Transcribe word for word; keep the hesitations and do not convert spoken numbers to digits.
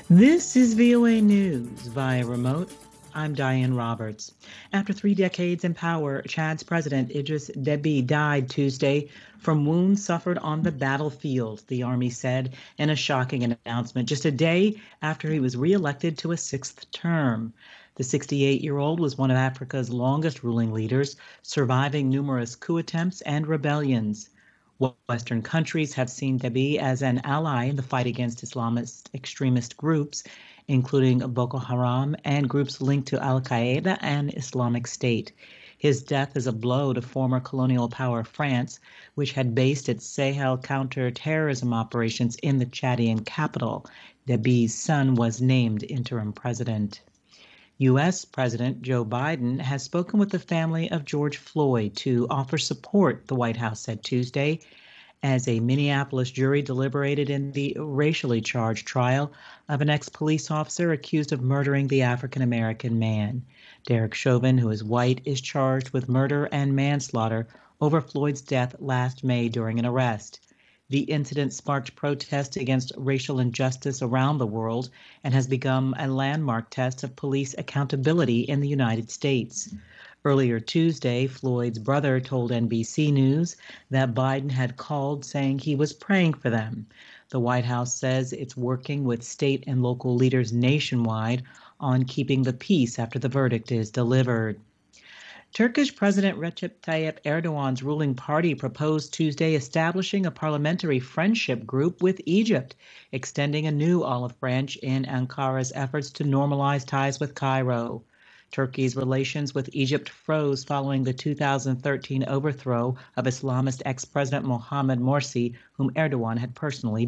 This is V O A News via remote. I'm Diane Roberts. After three decades in power, Chad's president Idris Deby died Tuesday from wounds suffered on the battlefield, the army said in a shocking announcement just a day after he was reelected to a sixth term. The sixty-eight-year-old was one of Africa's longest ruling leaders, surviving numerous coup attempts and rebellions. Western countries have seen Deby as an ally in the fight against Islamist extremist groups, including Boko Haram and groups linked to Al Qaeda and Islamic State. His death is a blow to former colonial power France, which had based its Sahel counter-terrorism operations in the Chadian capital. Deby's son was named interim president. U S. President Joe Biden has spoken with the family of George Floyd to offer support, the White House said Tuesday, as a Minneapolis jury deliberated in the racially charged trial of an ex-police officer accused of murdering the African-American man. Derek Chauvin, who is white, is charged with murder and manslaughter over Floyd's death last May during an arrest. The incident sparked protests against racial injustice around the world and has become a landmark test of police accountability in the United States. Earlier Tuesday, Floyd's brother told N B C News that Biden had called saying he was praying for them. The White House says it's working with state and local leaders nationwide on keeping the peace after the verdict is delivered. Turkish President Recep Tayyip Erdogan's ruling party proposed Tuesday establishing a parliamentary friendship group with Egypt, extending a new olive branch in Ankara's efforts to normalize ties with Cairo. Turkey's relations with Egypt froze following the two thousand thirteen overthrow of Islamist ex-president Mohamed Morsi, whom Erdogan had personally